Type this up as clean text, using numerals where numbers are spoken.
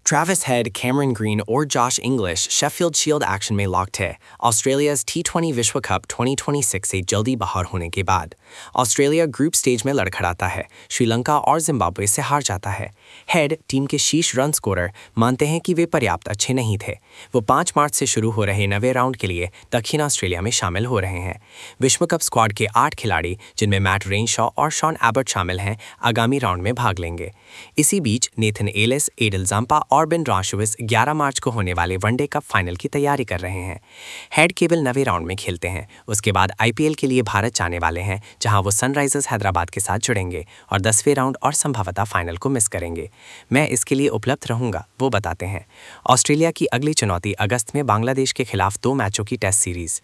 Travis Head, Cameron Green और Josh Inglis Sheffield Shield action में locked है Australia's T20 विश्व कप 2026 से जल्दी बाहर होने के बाद। ऑस्ट्रेलिया ग्रुप स्टेज में लड़खड़ाता है, श्रीलंका और जिम्बाब्वे से हार जाता है। हेड, टीम के शीर्ष रन स्कोरर, मानते हैं कि वे पर्याप्त अच्छे नहीं थे। वो 5 मार्च से शुरू हो रहे 9वें राउंड के लिए दक्षिण ऑस्ट्रेलिया में शामिल हो रहे हैं। विश्व कप स्क्वाड के 8 खिलाड़ी, जिनमें मैट रेनशॉ और शॉन एबर्ट शामिल हैं, आगामी राउंड में भाग लेंगे। इसी बीच नेथन एलिस, एडल जाम्पा और बेन राशविस 11 मार्च को होने वाले वनडे कप फाइनल की तैयारी कर रहे हैं। हेड केवल 9वें राउंड में खेलते हैं। उसके बाद IPL के लिए भारत जाने वाले हैं, जहां वो सनराइजर्स हैदराबाद के साथ जुड़ेंगे और 10वें राउंड और संभवतः फाइनल को मिस करेंगे। मैं इसके लिए उपलब्ध रहूंगा, वो बताते हैं। ऑस्ट्रेलिया की अगली चुनौती अगस्त में बांग्लादेश के खिलाफ 2 मैचों की टेस्ट सीरीज।